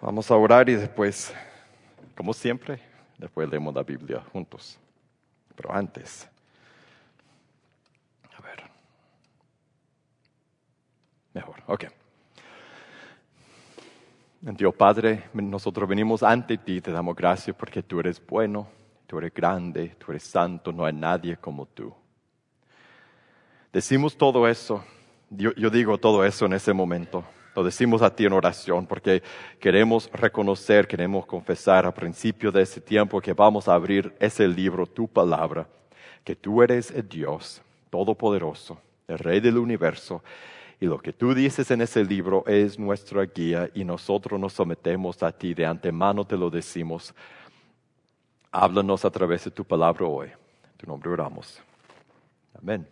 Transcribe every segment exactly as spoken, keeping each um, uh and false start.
Vamos a orar y después, como siempre, después leemos la Biblia juntos. Pero antes, a ver, mejor, ok. Dios Padre, nosotros venimos ante ti, te damos gracias porque tú eres bueno, tú eres grande, tú eres santo, no hay nadie como tú. Decimos todo eso, yo, yo digo todo eso en ese momento. Lo decimos a ti en oración porque queremos reconocer, queremos confesar al principio de ese tiempo que vamos a abrir ese libro, tu palabra, que tú eres el Dios todopoderoso, el Rey del universo, y lo que tú dices en ese libro es nuestra guía y nosotros nos sometemos a ti, de antemano te lo decimos. Háblanos a través de tu palabra hoy. En tu nombre oramos. Amén.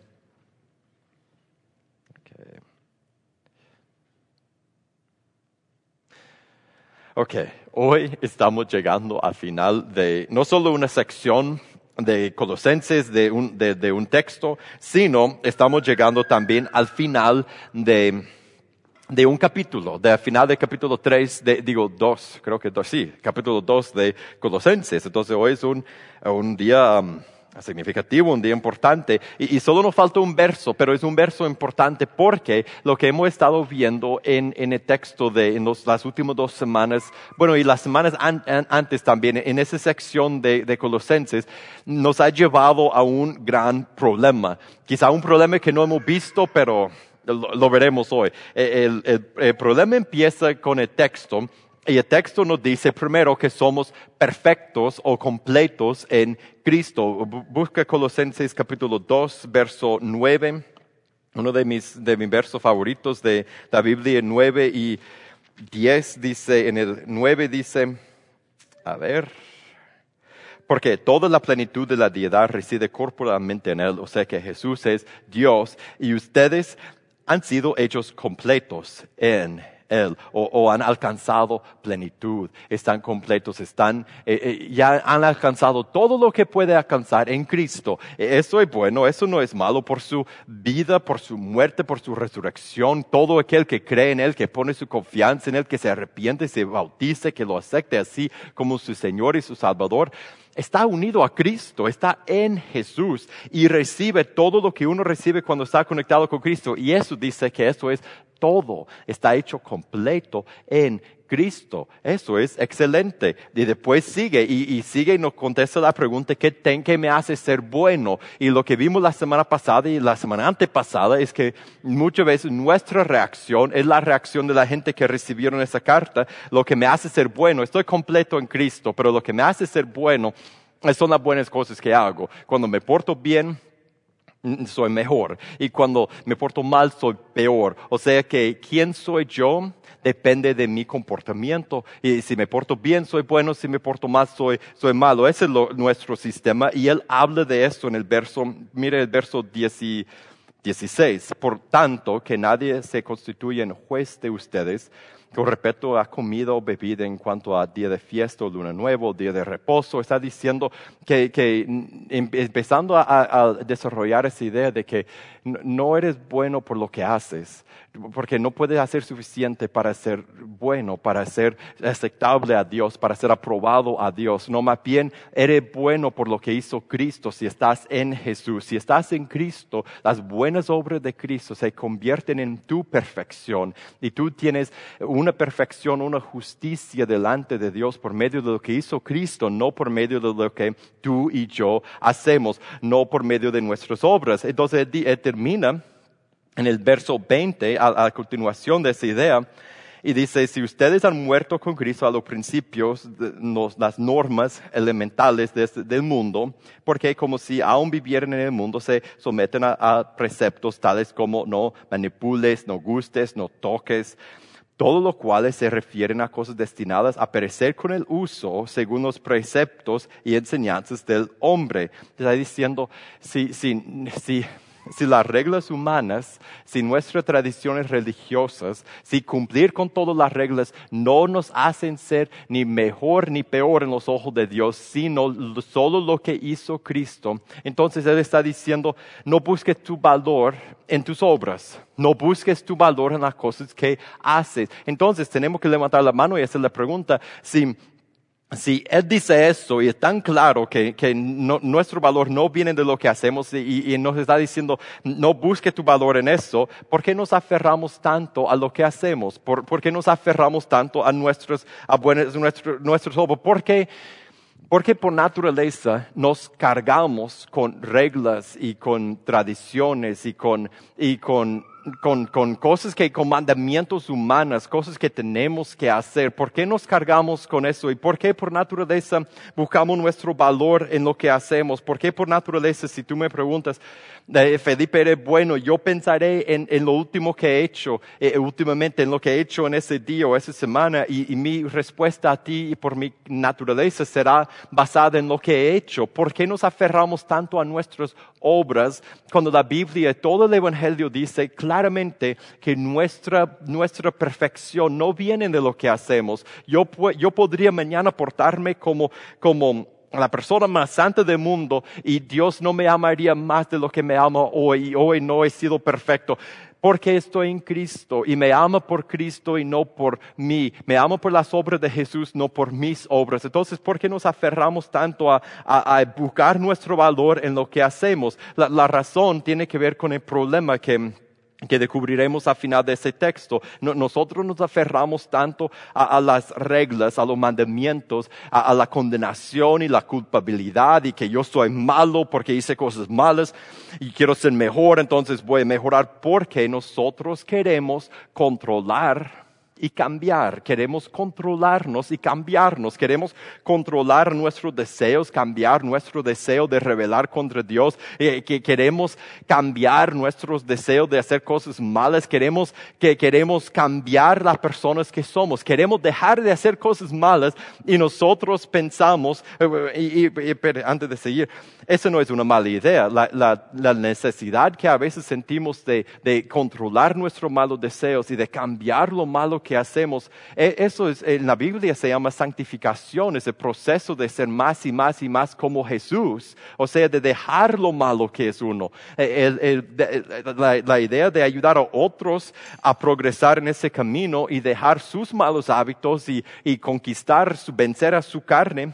Okay. Ok, hoy estamos llegando al final de no solo una sección de Colosenses, de un, de, de un texto, sino estamos llegando también al final de, de un capítulo, del final del capítulo tres, de, digo dos, creo que dos, sí, capítulo dos de Colosenses. Entonces hoy es un, un día um, significativo, un día importante, y, y solo nos falta un verso, pero es un verso importante porque lo que hemos estado viendo en, en el texto de en los, las últimas dos semanas, bueno, y las semanas an, an, antes también, en esa sección de, de Colosenses, nos ha llevado a un gran problema. Quizá un problema que no hemos visto, pero lo, lo veremos hoy. El, el, el problema empieza con el texto. Y el texto nos dice primero que somos perfectos o completos en Cristo. Busca Colosenses capítulo dos, verso nueve. Uno de mis, de mis versos favoritos de la Biblia, nueve y diez, dice, en el nueve dice, a ver, porque toda la plenitud de la deidad reside corporalmente en Él, o sea que Jesús es Dios, y ustedes han sido hechos completos en Él, o, o han alcanzado plenitud, están completos, están, eh, eh, ya han alcanzado todo lo que puede alcanzar en Cristo. Eso es bueno, eso no es malo, por su vida, por su muerte, por su resurrección. Todo aquel que cree en Él, que pone su confianza en Él, que se arrepiente, se bautice, que lo acepte así como su Señor y su Salvador, está unido a Cristo, está en Jesús y recibe todo lo que uno recibe cuando está conectado con Cristo. Y eso dice que eso es todo, está hecho completo en Cristo. Eso es excelente. Y después sigue y, y sigue y nos contesta la pregunta, ¿qué, ten, ¿qué me hace ser bueno? Y lo que vimos la semana pasada y la semana antepasada es que muchas veces nuestra reacción es la reacción de la gente que recibieron esa carta. Lo que me hace ser bueno, estoy completo en Cristo, pero lo que me hace ser bueno son las buenas cosas que hago. Cuando me porto bien, soy mejor. Y cuando me porto mal, soy peor. O sea que quién soy yo depende de mi comportamiento. Y si me porto bien, soy bueno. Si me porto mal, soy, soy malo. Ese es lo, nuestro sistema. Y él habla de esto en el verso, mire el verso dieciséis. Por tanto, que nadie se constituya en juez de ustedes con respecto a comida o bebida en cuanto a día de fiesta o luna nueva o día de reposo. Está diciendo que, que empezando a, a desarrollar esa idea de que no eres bueno por lo que haces, porque no puedes hacer suficiente para ser bueno, para ser aceptable a Dios, para ser aprobado a Dios. No, más bien eres bueno por lo que hizo Cristo si estás en Jesús. Si estás en Cristo, las buenas obras de Cristo se convierten en tu perfección y tú tienes una perfección, una justicia delante de Dios por medio de lo que hizo Cristo, no por medio de lo que tú y yo hacemos, no por medio de nuestras obras. Entonces él termina en el verso veinte, a, a continuación de esa idea, y dice, si ustedes han muerto con Cristo a los principios, de, los, las normas elementales de este, del mundo, porque como si aún vivieran en el mundo, se someten a, a preceptos tales como no manipules, no gustes, no toques, todo lo cual se refieren a cosas destinadas a perecer con el uso según los preceptos y enseñanzas del hombre. Está diciendo, si, si, si si las reglas humanas, si nuestras tradiciones religiosas, si cumplir con todas las reglas no nos hacen ser ni mejor ni peor en los ojos de Dios, sino solo lo que hizo Cristo, entonces Él está diciendo, no busques tu valor en tus obras, no busques tu valor en las cosas que haces. Entonces tenemos que levantar la mano y hacer la pregunta, si Si Él dice eso y es tan claro que, que no, nuestro valor no viene de lo que hacemos y, y nos está diciendo no busque tu valor en eso, ¿por qué nos aferramos tanto a lo que hacemos? ¿Por, por qué nos aferramos tanto a nuestros, a buenos, nuestro, nuestros obras? ¿Por qué? Porque por naturaleza nos cargamos con reglas y con tradiciones y con, y con, con, con cosas que, con mandamientos humanos, cosas que tenemos que hacer. ¿Por qué nos cargamos con eso? ¿Y por qué por naturaleza buscamos nuestro valor en lo que hacemos? ¿Por qué por naturaleza, si tú me preguntas, eh, Felipe, eres bueno, yo pensaré en, en lo último que he hecho, eh, últimamente en lo que he hecho en ese día o esa semana y, y mi respuesta a ti y por mi naturaleza será basada en lo que he hecho? ¿Por qué nos aferramos tanto a nuestras obras cuando la Biblia y todo el Evangelio dice claramente que nuestra, nuestra perfección no viene de lo que hacemos? Yo, yo podría mañana portarme como, como la persona más santa del mundo y Dios no me amaría más de lo que me ama hoy y hoy no he sido perfecto. Porque estoy en Cristo y me ama por Cristo y no por mí. Me ama por las obras de Jesús, no por mis obras. Entonces, ¿por qué nos aferramos tanto a, a, a buscar nuestro valor en lo que hacemos? La, la razón tiene que ver con el problema que... que descubriremos al final de ese texto. Nosotros nos aferramos tanto a, a las reglas, a los mandamientos, a, a la condenación y la culpabilidad y que yo soy malo porque hice cosas malas y quiero ser mejor, entonces voy a mejorar porque nosotros queremos controlar y cambiar, queremos controlarnos y cambiarnos, queremos controlar nuestros deseos, cambiar nuestro deseo de rebelar contra Dios, eh, que queremos cambiar nuestros deseos de hacer cosas malas, queremos, que queremos cambiar las personas que somos, queremos dejar de hacer cosas malas y nosotros pensamos, eh, y, y, y, pero antes de seguir, eso no es una mala idea, la, la, la necesidad que a veces sentimos de, de controlar nuestros malos deseos y de cambiar lo malo que hacemos, eso es, en la Biblia se llama santificación, es el proceso de ser más y más y más como Jesús, o sea, de dejar lo malo que es uno. El, el, el, la, la idea de ayudar a otros a progresar en ese camino y dejar sus malos hábitos y, y conquistar, su, vencer a su carne.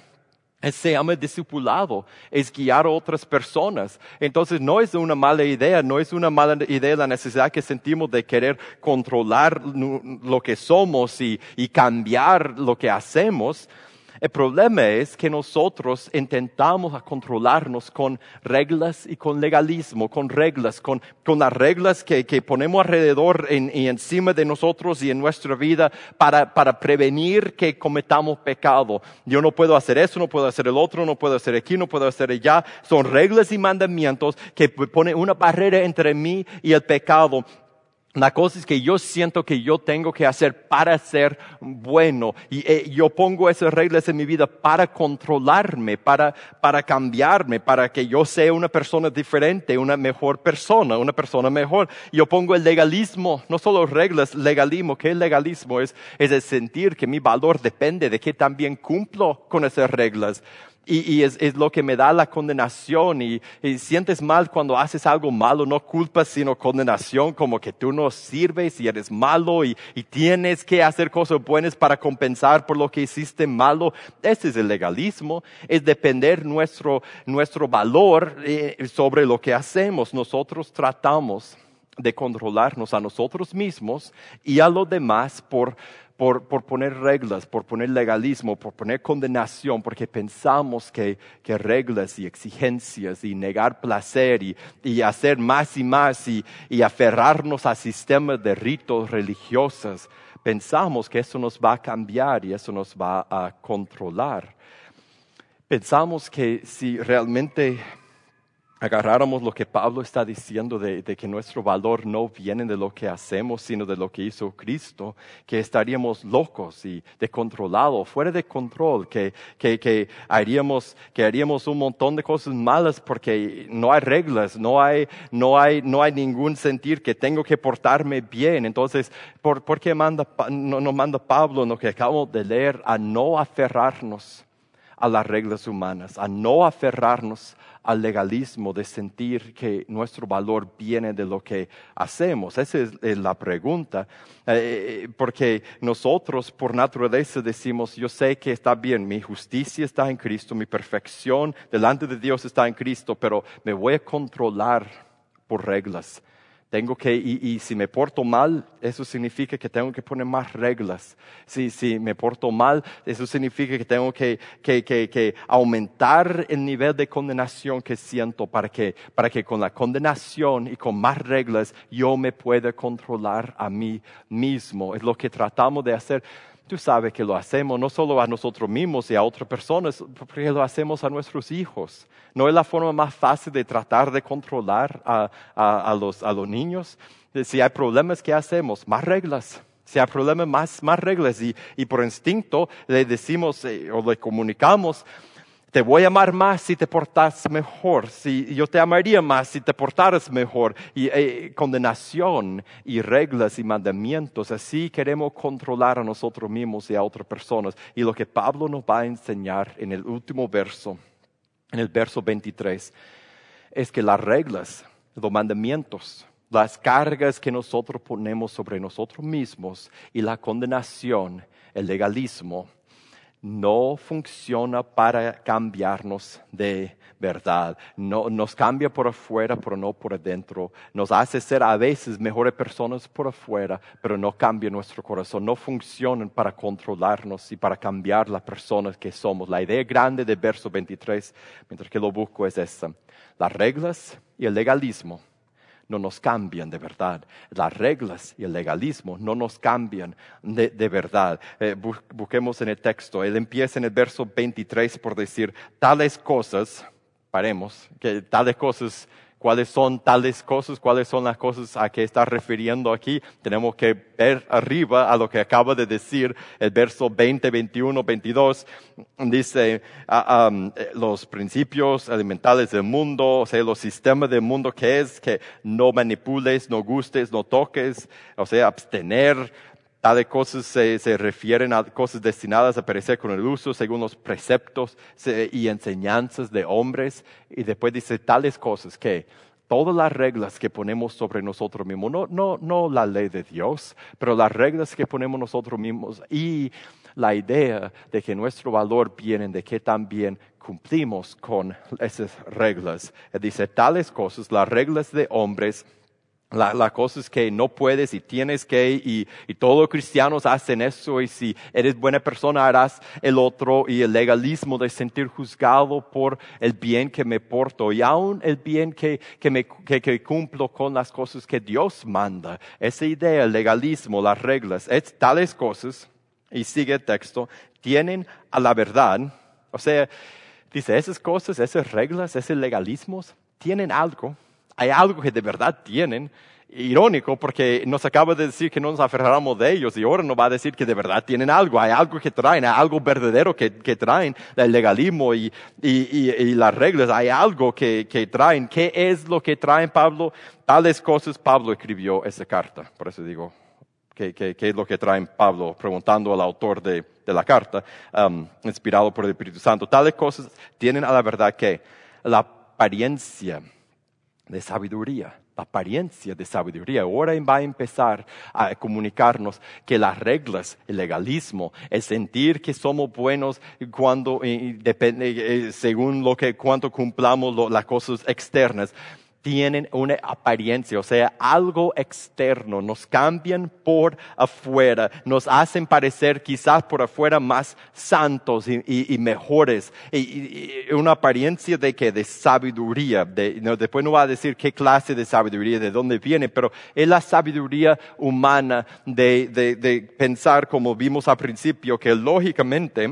Se llama discipulado, es guiar a otras personas. Entonces no es una mala idea, no es una mala idea la necesidad que sentimos de querer controlar lo que somos y, y cambiar lo que hacemos. El problema es que nosotros intentamos controlarnos con reglas y con legalismo, con reglas, con, con las reglas que, que ponemos alrededor en, y encima de nosotros y en nuestra vida para, para prevenir que cometamos pecado. Yo no puedo hacer eso, no puedo hacer el otro, no puedo hacer aquí, no puedo hacer allá. Son reglas y mandamientos que ponen una barrera entre mí y el pecado. La cosa es que yo siento que yo tengo que hacer para ser bueno y eh, yo pongo esas reglas en mi vida para controlarme, para, para cambiarme, para que yo sea una persona diferente, una mejor persona, una persona mejor. Yo pongo el legalismo, no solo reglas, legalismo. ¿Qué legalismo es? Es el sentir que mi valor depende de que también cumplo con esas reglas. Y, y es, es lo que me da la condenación y, y sientes mal cuando haces algo malo, no culpa sino condenación, como que tú no sirves y eres malo y, y tienes que hacer cosas buenas para compensar por lo que hiciste malo. Ese es el legalismo, es depender nuestro, nuestro valor eh, sobre lo que hacemos. Nosotros tratamos de controlarnos a nosotros mismos y a los demás por Por, por poner reglas, por poner legalismo, por poner condenación, porque pensamos que, que reglas y exigencias y negar placer y, y hacer más y más y, y aferrarnos a sistemas de ritos religiosos, pensamos que eso nos va a cambiar y eso nos va a controlar. Pensamos que si realmente agarráramos lo que Pablo está diciendo de, de que nuestro valor no viene de lo que hacemos, sino de lo que hizo Cristo, que estaríamos locos y descontrolados, fuera de control, que, que, que, haríamos, que haríamos un montón de cosas malas porque no hay reglas, no hay, no hay, no hay ningún sentir que tengo que portarme bien. Entonces, ¿por, por qué manda, no, nos manda Pablo, lo que acabamos de leer, a no aferrarnos a las reglas humanas, a no aferrarnos al legalismo de sentir que nuestro valor viene de lo que hacemos? Esa es, es la pregunta, eh, porque nosotros por naturaleza decimos, yo sé que está bien, mi justicia está en Cristo, mi perfección delante de Dios está en Cristo, pero me voy a controlar por reglas. Tengo que, y, y si me porto mal, eso significa que tengo que poner más reglas. Si, si me porto mal, eso significa que tengo que, que, que, que aumentar el nivel de condenación que siento para que, para que con la condenación y con más reglas yo me pueda controlar a mí mismo. Es lo que tratamos de hacer. Tú sabes que lo hacemos no solo a nosotros mismos y a otras personas, porque lo hacemos a nuestros hijos. ¿No es la forma más fácil de tratar de controlar a, a, a, los, a los niños? Si hay problemas, ¿qué hacemos? Más reglas. Si hay problemas, más, más reglas. Y, y por instinto le decimos eh, o le comunicamos, te voy a amar más si te portas mejor. Si, yo te amaría más si te portaras mejor. Y eh, condenación y reglas y mandamientos. Así queremos controlar a nosotros mismos y a otras personas. Y lo que Pablo nos va a enseñar en el último verso, en el verso veintitrés, es que las reglas, los mandamientos, las cargas que nosotros ponemos sobre nosotros mismos y la condenación, el legalismo, no funciona para cambiarnos de verdad. No, nos cambia por afuera, pero no por adentro. Nos hace ser a veces mejores personas por afuera, pero no cambia nuestro corazón. No funcionan para controlarnos y para cambiar las personas que somos. La idea grande del verso veintitrés, mientras que lo busco, es esta. Las reglas y el legalismo no nos cambian de verdad. Las reglas y el legalismo no nos cambian de, de verdad. Eh, bu- busquemos en el texto. Él empieza en el verso veintitrés por decir, tales cosas, paremos, que tales cosas, ¿cuáles son tales cosas? ¿Cuáles son las cosas a que está refiriendo aquí? Tenemos que ver arriba a lo que acaba de decir el verso veinte, veintiuno, veintidós. Dice, uh, um, los principios elementales del mundo, o sea, los sistemas del mundo que es que no manipules, no gustes, no toques, o sea, abstener. Tales cosas se, se refieren a cosas destinadas a perecer con el uso según los preceptos se, y enseñanzas de hombres. Y después dice tales cosas que todas las reglas que ponemos sobre nosotros mismos, no, no, no la ley de Dios, pero las reglas que ponemos nosotros mismos y la idea de que nuestro valor viene de que también cumplimos con esas reglas. Dice tales cosas, las reglas de hombres, Las la cosas que no puedes y tienes que, y, y todos los cristianos hacen eso, y si eres buena persona harás el otro, y el legalismo de sentir juzgado por el bien que me porto, y aún el bien que, que, me, que, que cumplo con las cosas que Dios manda. Esa idea, el legalismo, las reglas, es, tales cosas, y sigue el texto, tienen a la verdad, o sea, dice, esas cosas, esas reglas, esos legalismos, tienen algo. Hay algo que de verdad tienen, irónico porque nos acaba de decir que no nos aferramos de ellos y ahora nos va a decir que de verdad tienen algo, hay algo que traen, hay algo verdadero que, que traen, el legalismo y, y, y, y las reglas, hay algo que, que traen. ¿Qué es lo que traen, Pablo? Tales cosas Pablo escribió esa carta, por eso digo, ¿qué, qué, qué es lo que traen Pablo? Preguntando al autor de, de la carta, um, inspirado por el Espíritu Santo. Tales cosas tienen a la verdad que la apariencia de sabiduría, la apariencia de sabiduría. Ahora va a empezar a comunicarnos que las reglas, el legalismo, el sentir que somos buenos cuando, eh, depende, eh, según lo que, cuánto cumplamos lo, las cosas externas, tienen una apariencia, o sea, algo externo, nos cambian por afuera, nos hacen parecer quizás por afuera más santos y, y, y mejores, y, y, y una apariencia de que de sabiduría, de, no, después no va a decir qué clase de sabiduría, de dónde viene, pero es la sabiduría humana de, de, de pensar, como vimos al principio, que lógicamente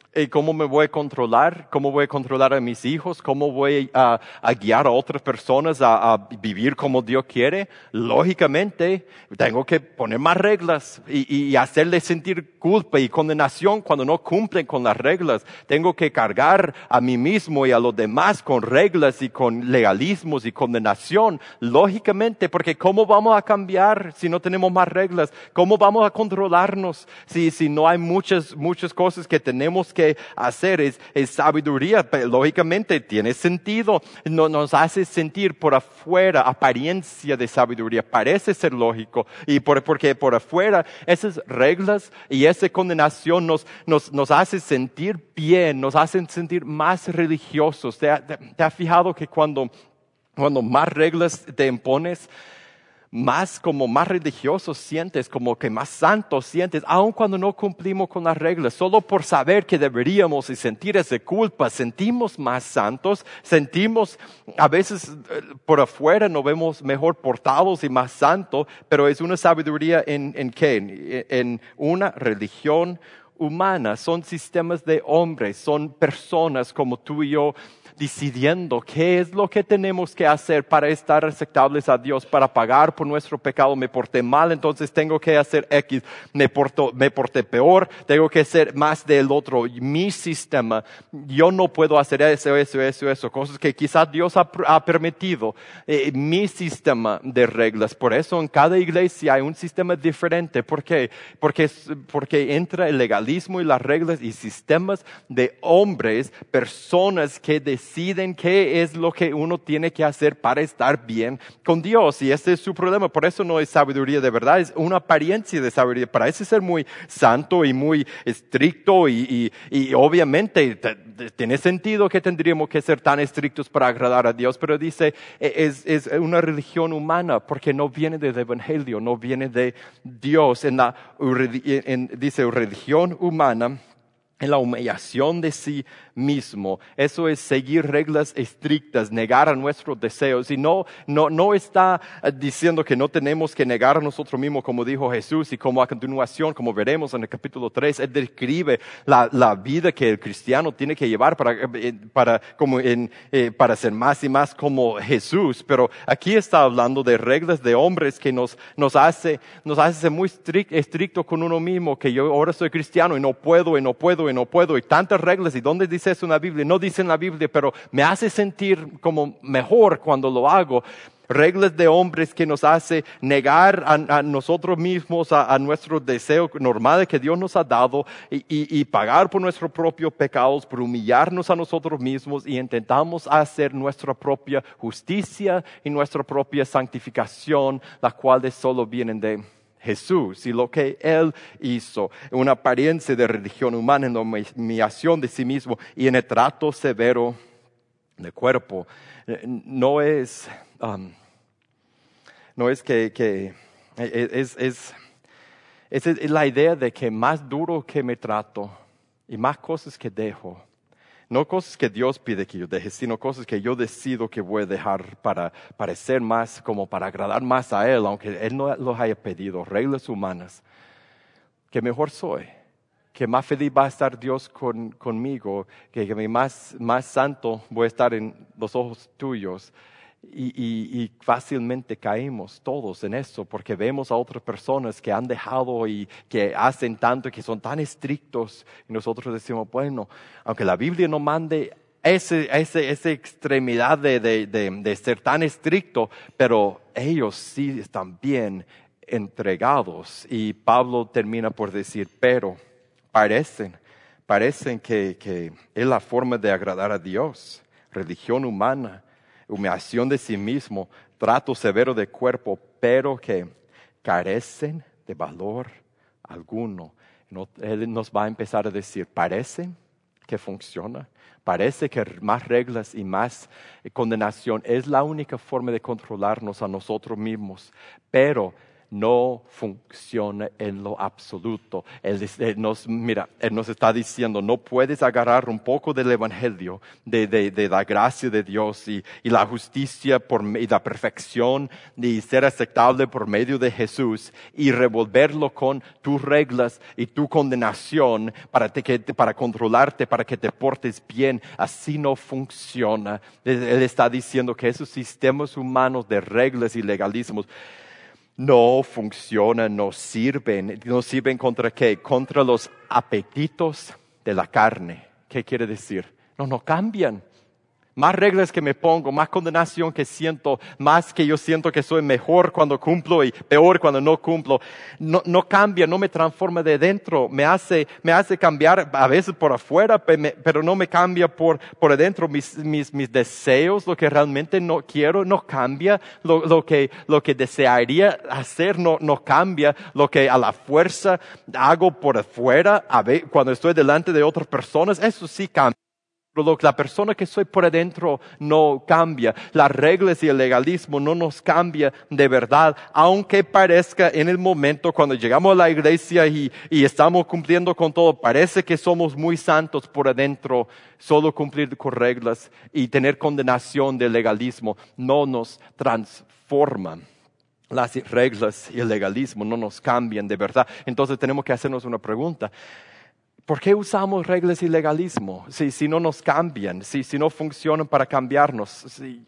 Eh, ¿Cómo me voy a controlar? ¿Cómo voy a controlar a mis hijos? ¿Cómo voy a, a guiar a otras personas a, a vivir como Dios quiere? Lógicamente, tengo que poner más reglas y, y hacerles sentir culpa y condenación cuando no cumplen con las reglas. Tengo que cargar a mí mismo y a los demás con reglas y con legalismos y condenación. Lógicamente, porque ¿cómo vamos a cambiar si no tenemos más reglas? ¿Cómo vamos a controlarnos si, si no hay muchas, muchas cosas que tenemos que hacer? Es, es sabiduría, pero lógicamente tiene sentido. No, nos hace sentir por afuera apariencia de sabiduría. Parece ser lógico. Y por, porque por afuera esas reglas y esa condenación nos, nos, nos hace sentir bien, nos hacen sentir más religiosos. ¿Te, te, te has fijado que cuando, cuando más reglas te impones, más como más religioso sientes, como que más santo sientes, aun cuando no cumplimos con las reglas? Solo por saber que deberíamos y sentir esa culpa, sentimos más santos, sentimos, a veces por afuera nos vemos mejor portados y más santos, pero es una sabiduría en, en qué, en, en una religión humana. Son sistemas de hombres, son personas como tú y yo, decidiendo qué es lo que tenemos que hacer para estar aceptables a Dios, para pagar por nuestro pecado. Me porté mal, entonces tengo que hacer X. Me, porto, me porté peor, tengo que hacer más del otro. Mi sistema, yo no puedo hacer eso, eso, eso, eso. Cosas que quizás Dios ha, ha permitido. Eh, mi sistema de reglas. Por eso en cada iglesia hay un sistema diferente. ¿Por qué? Porque, porque entra el legalismo y las reglas y sistemas de hombres, personas que deciden deciden qué es lo que uno tiene que hacer para estar bien con Dios. Y ese es su problema. Por eso no es sabiduría de verdad, es una apariencia de sabiduría. Parece ser muy santo y muy estricto y, y, y obviamente t- t- tiene sentido que tendríamos que ser tan estrictos para agradar a Dios, pero dice, es, es una religión humana porque no viene del Evangelio, no viene de Dios. En la, en, dice, religión humana, en la humillación de sí mismo. Eso es seguir reglas estrictas, negar a nuestros deseos. Y no, no, no está diciendo que no tenemos que negar a nosotros mismos, como dijo Jesús, y como a continuación, como veremos en el capítulo tres, Él describe la, la vida que el cristiano tiene que llevar para, para, como en, eh, para ser más y más como Jesús. Pero aquí está hablando de reglas de hombres que nos, nos hace, nos hace ser muy estricto, estricto con uno mismo, que yo ahora soy cristiano y no puedo, y no puedo, y no puedo, y tantas reglas. ¿Y dónde dice eso en la Biblia? No dice en la Biblia, pero me hace sentir como mejor cuando lo hago. Reglas de hombres que nos hace negar a, a nosotros mismos, a, a nuestros deseos normales que Dios nos ha dado y, y, y pagar por nuestros propios pecados, por humillarnos a nosotros mismos, y intentamos hacer nuestra propia justicia y nuestra propia santificación, las cuales solo vienen de Jesús y lo que Él hizo. Una apariencia de religión humana en la humillación de sí mismo y en el trato severo del cuerpo. No es, um, no es que, que es, es, es, es la idea de que más duro que me trato y más cosas que dejo. No cosas que Dios pide que yo deje, sino cosas que yo decido que voy a dejar para parecer más, como para agradar más a Él, aunque Él no los haya pedido. Reglas humanas. Que mejor soy, que más feliz va a estar Dios con, conmigo, que, que más, más santo voy a estar en los ojos tuyos. Y, y, y fácilmente caemos todos en eso, porque vemos a otras personas que han dejado y que hacen tanto, que son tan estrictos, y nosotros decimos, bueno, aunque la Biblia no mande ese, ese, esa extremidad de, de, de, de ser tan estricto, pero ellos sí están bien entregados. Y Pablo termina por decir, pero parecen, parecen que, que es la forma de agradar a Dios, religión humana, humillación de sí mismo, trato severo de cuerpo, pero que carecen de valor alguno. No, él nos va a empezar a decir, parece que funciona, parece que más reglas y más condenación es la única forma de controlarnos a nosotros mismos, pero no funciona en lo absoluto. Él, él nos, mira, Él nos está diciendo, no puedes agarrar un poco del Evangelio, de, de, de la gracia de Dios y, y la justicia por, y la perfección y ser aceptable por medio de Jesús y revolverlo con tus reglas y tu condenación para, te, que, para controlarte, para que te portes bien. Así no funciona. Él, él está diciendo que esos sistemas humanos de reglas y legalismos no funcionan, no sirven. ¿No sirven contra qué? Contra los apetitos de la carne. ¿Qué quiere decir? No, no cambian. Más reglas que me pongo, más condenación que siento, más que yo siento que soy mejor cuando cumplo y peor cuando no cumplo. No, no cambia, no me transforma de dentro, me hace, me hace cambiar a veces por afuera, pero no me cambia por, por adentro. Mis, mis, mis deseos, lo que realmente no quiero, no cambia. Lo, lo, que, lo que desearía hacer no, no cambia. Lo que a la fuerza hago por afuera, a ver, cuando estoy delante de otras personas, eso sí cambia. Pero la persona que soy por adentro no cambia. Las reglas y el legalismo no nos cambia de verdad, aunque parezca en el momento cuando llegamos a la iglesia y, y estamos cumpliendo con todo, parece que somos muy santos por adentro. Solo cumplir con reglas y tener condenación del legalismo no nos transforman. Las reglas y el legalismo no nos cambian de verdad. Entonces tenemos que hacernos una pregunta. ¿Por qué usamos reglas y legalismo si, si no nos cambian, si, si no funcionan para cambiarnos? Si,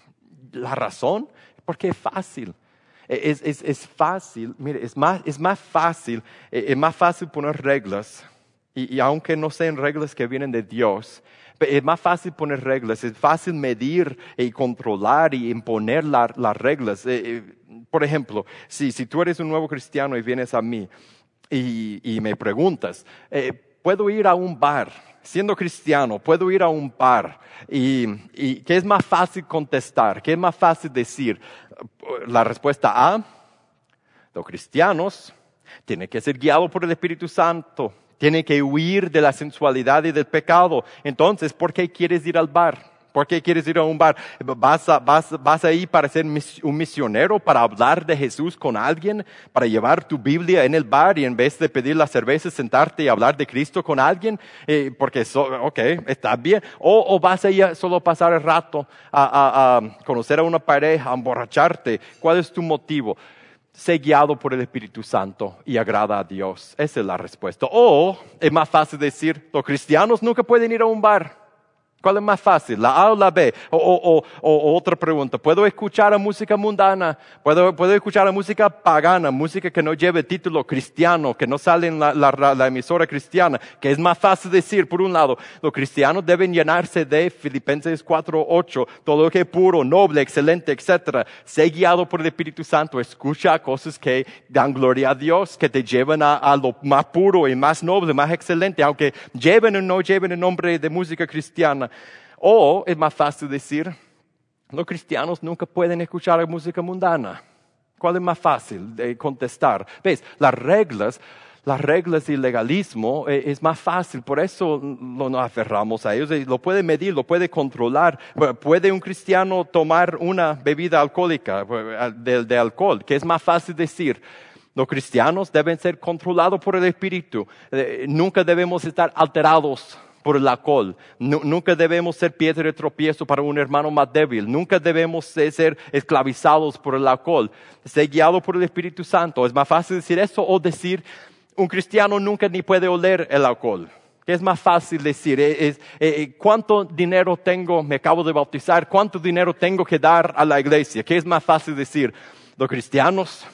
la razón, porque es fácil. Es, es, es fácil, mire, es más, es más fácil, es más fácil poner reglas, y, y aunque no sean reglas que vienen de Dios, es más fácil poner reglas, es fácil medir y controlar y imponer la, las reglas. Por ejemplo, si, si tú eres un nuevo cristiano y vienes a mí y, y me preguntas, eh, ¿puedo ir a un bar? Siendo cristiano, ¿puedo ir a un bar? Y, y ¿qué es más fácil contestar? ¿Qué es más fácil decir? La respuesta A, los cristianos tienen que ser guiados por el Espíritu Santo, tienen que huir de la sensualidad y del pecado. Entonces, ¿por qué quieres ir al bar? ¿Por qué quieres ir a un bar? ¿Vas a, vas, vas a ir para ser un misionero, para hablar de Jesús con alguien, para llevar tu Biblia en el bar y en vez de pedir la cerveza, sentarte y hablar de Cristo con alguien? Eh, porque, so, ok, está bien. O, o vas a ir solo a pasar el rato, a, a, a conocer a una pareja, a emborracharte. ¿Cuál es tu motivo? Sé guiado por el Espíritu Santo y agrada a Dios. Esa es la respuesta. O es más fácil decir, los cristianos nunca pueden ir a un bar. ¿Cuál es más fácil, la A o la B? O, o, o, o otra pregunta, ¿puedo escuchar a música mundana? ¿Puedo, ¿Puedo escuchar a música pagana, música que no lleve título cristiano, que no sale en la, la, la emisora cristiana? Que es más fácil decir, por un lado, los cristianos deben llenarse de Filipenses cuatro ocho, todo lo que es puro, noble, excelente, etcétera. Sé guiado por el Espíritu Santo, escucha cosas que dan gloria a Dios, que te llevan a, a lo más puro y más noble, más excelente, aunque lleven o no lleven el nombre de música cristiana. O es más fácil decir, los cristianos nunca pueden escuchar música mundana. ¿Cuál es más fácil de contestar? ¿Ves? Las reglas, las reglas y el legalismo eh, es más fácil, por eso lo, nos aferramos a ellos. Lo puede medir, lo puede controlar. ¿Puede un cristiano tomar una bebida alcohólica, de, de alcohol? Que es más fácil decir. Los cristianos deben ser controlados por el Espíritu. Eh, nunca debemos estar alterados por el alcohol. No, nunca debemos ser piedra de tropiezo para un hermano más débil. Nunca debemos ser esclavizados por el alcohol. Ser guiado por el Espíritu Santo. Es más fácil decir eso o decir, un cristiano nunca ni puede oler el alcohol. ¿Qué es más fácil decir? Es, es, es, ¿Cuánto dinero tengo? Me acabo de bautizar. ¿Cuánto dinero tengo que dar a la iglesia? ¿Qué es más fácil decir? Los cristianos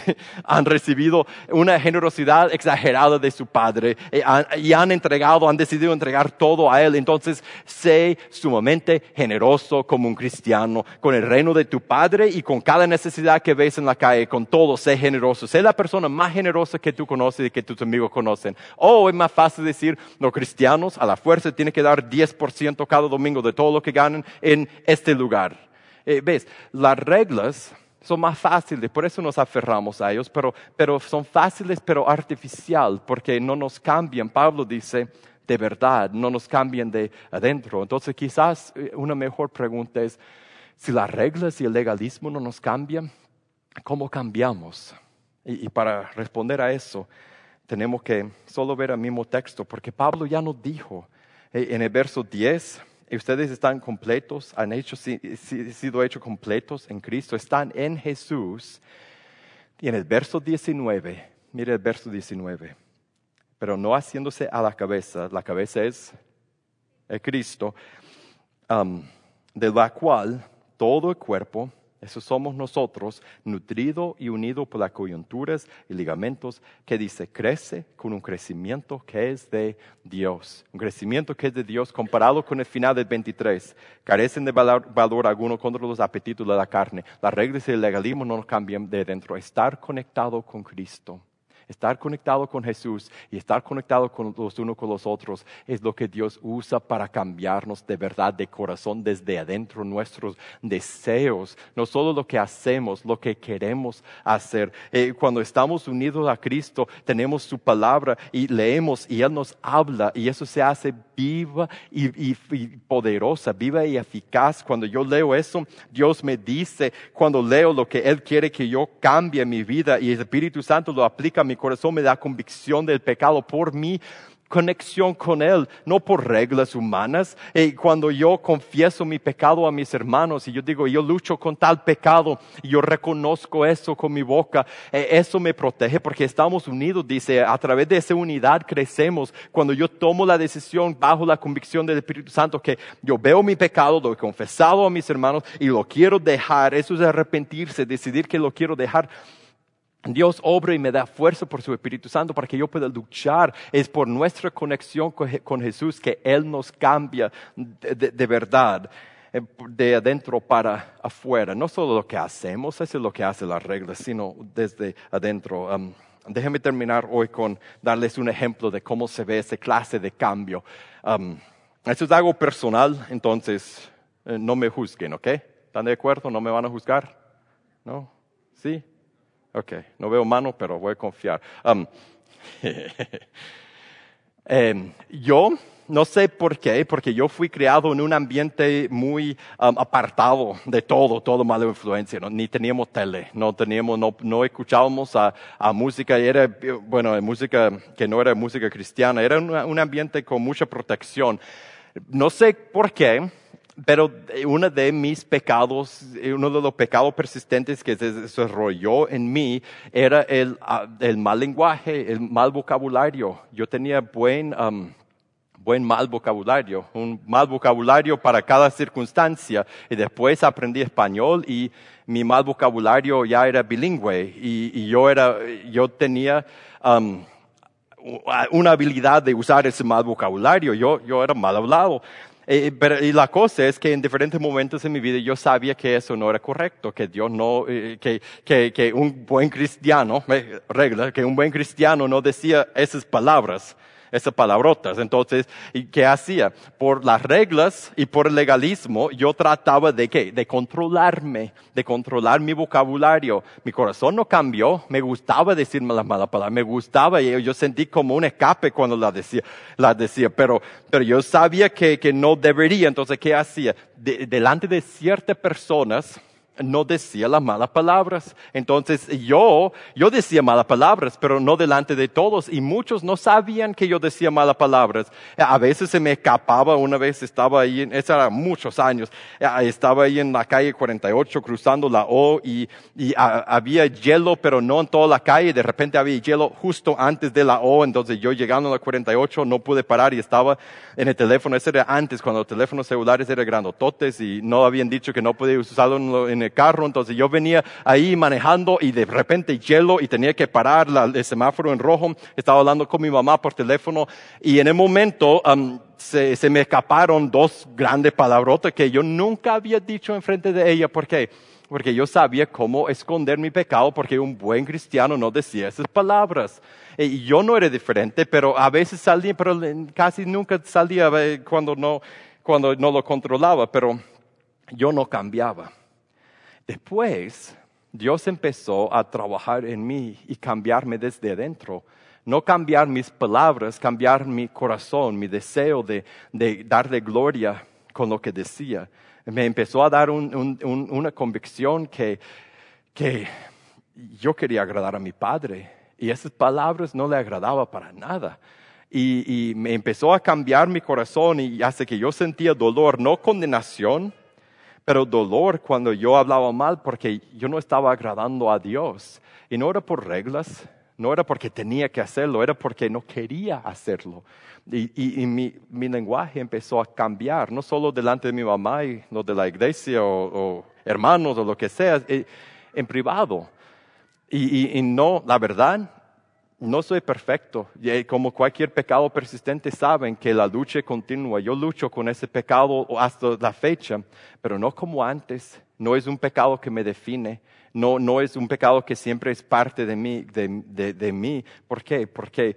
han recibido una generosidad exagerada de su padre y han entregado, han decidido entregar todo a él. Entonces, sé sumamente generoso como un cristiano con el reino de tu padre y con cada necesidad que ves en la calle, con todo, sé generoso. Sé la persona más generosa que tú conoces y que tus amigos conocen. O es más fácil decir, los cristianos a la fuerza tienen que dar diez por ciento cada domingo de todo lo que ganan en este lugar. Eh, ¿Ves? Las reglas son más fáciles, por eso nos aferramos a ellos, pero, pero son fáciles pero artificial, porque no nos cambian. Pablo dice, de verdad, no nos cambian de adentro. Entonces quizás una mejor pregunta es, si las reglas y el legalismo no nos cambian, ¿cómo cambiamos? Y, y para responder a eso, tenemos que solo ver el mismo texto, porque Pablo ya nos dijo eh, en el verso diez, ustedes están completos, han hecho, si, si, sido hechos completos en Cristo, están en Jesús. Y en el verso diecinueve, mire el verso diecinueve, pero no haciéndose a la cabeza, la cabeza es el Cristo, um, de la cual todo el cuerpo, eso somos nosotros, nutrido y unido por las coyunturas y ligamentos, que dice, crece con un crecimiento que es de Dios. Un crecimiento que es de Dios comparado con el final del veintitrés. Carecen de valor, valor alguno contra los apetitos de la carne. Las reglas del legalismo no nos cambian de dentro. Estar conectado con Cristo. Estar conectado con Jesús y estar conectado con los unos con los otros es lo que Dios usa para cambiarnos de verdad, de corazón, desde adentro, nuestros deseos. No solo lo que hacemos, lo que queremos hacer. Eh, cuando estamos unidos a Cristo, tenemos su palabra y leemos y Él nos habla y eso se hace viva y, y, y poderosa, viva y eficaz. Cuando yo leo eso, Dios me dice, cuando leo lo que Él quiere que yo cambie en mi vida y el Espíritu Santo lo aplica a mi corazón, me da convicción del pecado por mi conexión con Él, no por reglas humanas. Y cuando yo confieso mi pecado a mis hermanos y yo digo, yo lucho con tal pecado y yo reconozco eso con mi boca, eh, eso me protege porque estamos unidos, dice, a través de esa unidad crecemos. Cuando yo tomo la decisión bajo la convicción del Espíritu Santo que yo veo mi pecado, lo he confesado a mis hermanos y lo quiero dejar, eso es arrepentirse, decidir que lo quiero dejar. Dios obra y me da fuerza por su Espíritu Santo para que yo pueda luchar. Es por nuestra conexión con Jesús que Él nos cambia de, de, de verdad, de adentro para afuera. No solo lo que hacemos, eso es lo que hace las reglas, sino desde adentro. Um, déjenme terminar hoy con darles un ejemplo de cómo se ve esa clase de cambio. Um, esto es algo personal, entonces eh, no me juzguen, ¿ok? ¿Están de acuerdo? ¿No me van a juzgar? ¿No? ¿Sí? Ok, no veo mano, pero voy a confiar. Um, eh, yo no sé por qué, porque yo fui criado en un ambiente muy um, apartado de todo, todo mala influencia. ¿No? Ni teníamos tele, no teníamos, no, no escuchábamos a, a música, era, bueno, música que no era música cristiana, era un, un ambiente con mucha protección. No sé por qué. Pero uno de mis pecados, uno de los pecados persistentes que se desarrolló en mí era el, el mal lenguaje, el mal vocabulario. Yo tenía buen, um, buen mal vocabulario, un mal vocabulario para cada circunstancia. Y después aprendí español y mi mal vocabulario ya era bilingüe. Y, y yo, era, yo tenía um, una habilidad de usar ese mal vocabulario. Yo, yo era mal hablado. Eh, pero, y la cosa es que en diferentes momentos en mi vida yo sabía que eso no era correcto, que Dios no, eh, que, que, que un buen cristiano, eh, regla, que un buen cristiano no decía esas palabras, esas palabrotas. Entonces, ¿y qué hacía? Por las reglas y por el legalismo, yo trataba de qué? De controlarme, de controlar mi vocabulario. Mi corazón no cambió, me gustaba decirme las malas palabras, me gustaba y yo sentí como un escape cuando las decía, las decía, pero, pero yo sabía que, que no debería. Entonces, ¿qué hacía? De, delante de ciertas personas, no decía las malas palabras. Entonces yo, yo decía malas palabras, pero no delante de todos. Y muchos no sabían que yo decía malas palabras. A veces se me escapaba. Una vez estaba ahí, eso era muchos años, estaba ahí en la calle cuarenta y ocho cruzando la O y, y a, había hielo, pero no en toda la calle. De repente había hielo justo antes de la O. Entonces yo llegando a la cuarenta y ocho no pude parar y estaba en el teléfono. Eso era antes, cuando los teléfonos celulares eran grandototes y no habían dicho que no podía usarlo en el carro. Entonces yo venía ahí manejando y de repente hielo y tenía que parar la, el semáforo en rojo. Estaba hablando con mi mamá por teléfono y en el momento um, se, se me escaparon dos grandes palabrotas que yo nunca había dicho enfrente de ella. ¿Por qué? Porque yo sabía cómo esconder mi pecado, porque un buen cristiano no decía esas palabras. Y yo no era diferente, pero a veces salía, pero casi nunca salía cuando no, cuando no lo controlaba, pero yo no cambiaba. Después, Dios empezó a trabajar en mí y cambiarme desde adentro. No cambiar mis palabras, cambiar mi corazón, mi deseo de, de darle gloria con lo que decía. Me empezó a dar un, un, un, una convicción que, que yo quería agradar a mi padre y esas palabras no le agradaba para nada. Y, y me empezó a cambiar mi corazón y hace que yo sentía dolor, no condenación, pero dolor cuando yo hablaba mal porque yo no estaba agradando a Dios. Y no era por reglas, no era porque tenía que hacerlo, era porque no quería hacerlo. Y, y, y mi, mi lenguaje empezó a cambiar, no solo delante de mi mamá y los de la iglesia o, o hermanos o lo que sea, en privado. Y, y, y no, la verdad, no soy perfecto. Y como cualquier pecado persistente saben que la lucha continúa. Yo lucho con ese pecado hasta la fecha, pero no como antes. No es un pecado que me define. No, no es un pecado que siempre es parte de mí. De, de, de mí. ¿Por qué? Porque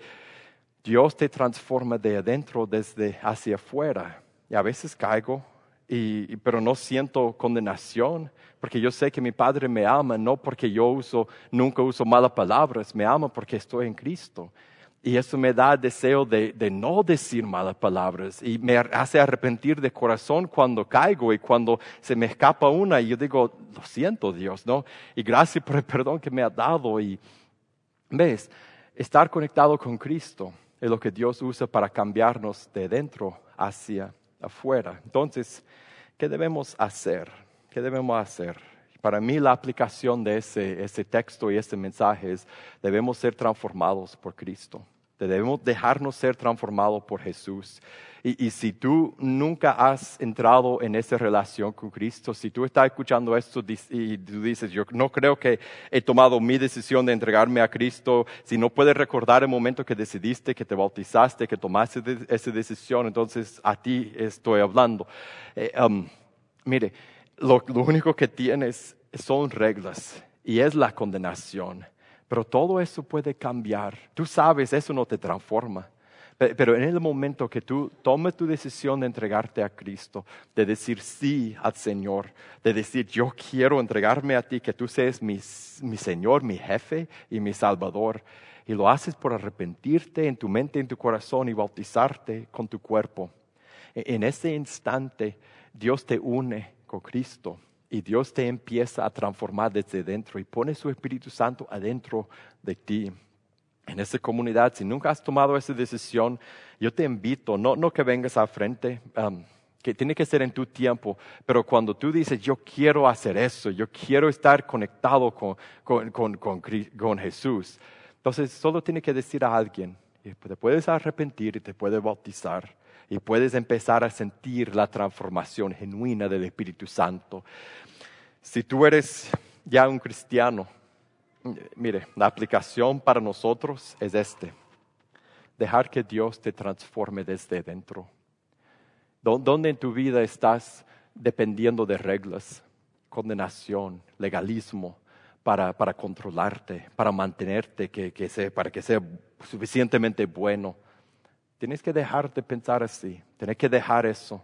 Dios te transforma de adentro desde hacia afuera. Y a veces caigo, y, pero no siento condenación, porque yo sé que mi Padre me ama, no porque yo uso, nunca uso malas palabras, me ama porque estoy en Cristo. Y eso me da deseo de, de no decir malas palabras y me hace arrepentir de corazón cuando caigo y cuando se me escapa una y yo digo, lo siento Dios, ¿no? Y gracias por el perdón que me ha dado. Y ves, estar conectado con Cristo es lo que Dios usa para cambiarnos de dentro hacia afuera. Entonces, ¿qué debemos hacer? ¿Qué debemos hacer? Para mí la aplicación de ese, ese texto y ese mensaje es, debemos ser transformados por Cristo. Debemos dejarnos ser transformados por Jesús. Y, y si tú nunca has entrado en esa relación con Cristo, si tú estás escuchando esto y tú dices, yo no creo que he tomado mi decisión de entregarme a Cristo, si no puedes recordar el momento que decidiste, que te bautizaste, que tomaste de, esa decisión, entonces a ti estoy hablando. Eh, um, mire, lo, lo único que tienes son reglas y es la condenación. Pero todo eso puede cambiar. Tú sabes, eso no te transforma. Pero en el momento que tú tomes tu decisión de entregarte a Cristo, de decir sí al Señor, de decir yo quiero entregarme a ti, que tú seas mi, mi Señor, mi jefe y mi Salvador, y lo haces por arrepentirte en tu mente, en tu corazón y bautizarte con tu cuerpo. En ese instante, Dios te une con Cristo. Y Dios te empieza a transformar desde dentro y pone su Espíritu Santo adentro de ti. En esta comunidad, si nunca has tomado esa decisión, yo te invito, no, no que vengas al frente, um, que tiene que ser en tu tiempo, pero cuando tú dices, yo quiero hacer eso, yo quiero estar conectado con, con, con, con, con Jesús, entonces solo tiene que decir a alguien, y te puedes arrepentir y te puedes bautizar. Y puedes empezar a sentir la transformación genuina del Espíritu Santo. Si tú eres ya un cristiano, mire, la aplicación para nosotros es este. Dejar que Dios te transforme desde dentro. ¿Dónde en tu vida estás dependiendo de reglas, condenación, legalismo, para, para controlarte, para mantenerte, que, que sea, para que sea suficientemente bueno? Tienes que dejar de pensar así. Tienes que dejar eso.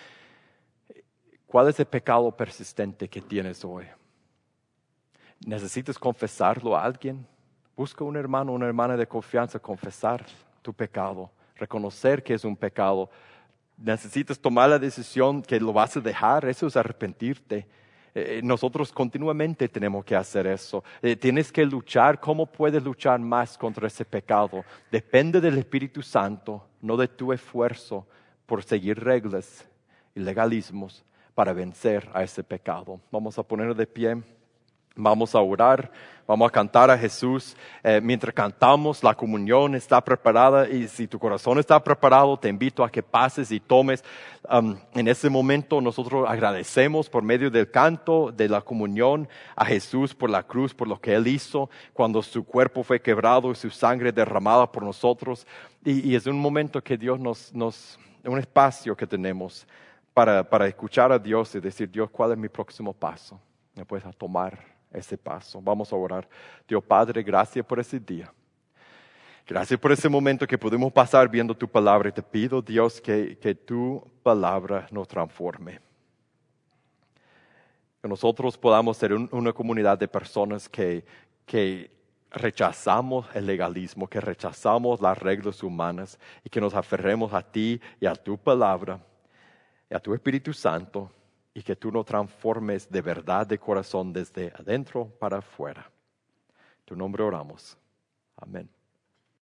¿Cuál es el pecado persistente que tienes hoy? ¿Necesitas confesarlo a alguien? Busca un hermano o una hermana de confianza, confesar tu pecado, reconocer que es un pecado. Necesitas tomar la decisión que lo vas a dejar, eso es arrepentirte. Eh, nosotros continuamente tenemos que hacer eso. Eh, tienes que luchar. ¿Cómo puedes luchar más contra ese pecado? Depende del Espíritu Santo, no de tu esfuerzo por seguir reglas y legalismos para vencer a ese pecado. Vamos a ponernos de pie. Vamos a orar, vamos a cantar a Jesús. Eh, mientras cantamos, la comunión está preparada y si tu corazón está preparado, te invito a que pases y tomes. Um, en ese momento nosotros agradecemos por medio del canto, de la comunión, a Jesús por la cruz, por lo que Él hizo, cuando su cuerpo fue quebrado y su sangre derramada por nosotros. Y, y es un momento que Dios nos, nos, un espacio que tenemos para, para escuchar a Dios y decir, Dios, ¿cuál es mi próximo paso? Me puedes tomar ese paso. Vamos a orar. Dios Padre, gracias por ese día. Gracias por ese momento que pudimos pasar viendo tu palabra. Y te pido, Dios, que, que tu palabra nos transforme. Que nosotros podamos ser un, una comunidad de personas que, que rechazamos el legalismo, que rechazamos las reglas humanas y que nos aferremos a ti y a tu palabra y a tu Espíritu Santo. Y que tú nos transformes de verdad de corazón desde adentro para afuera. tu nombre oramos. Amén.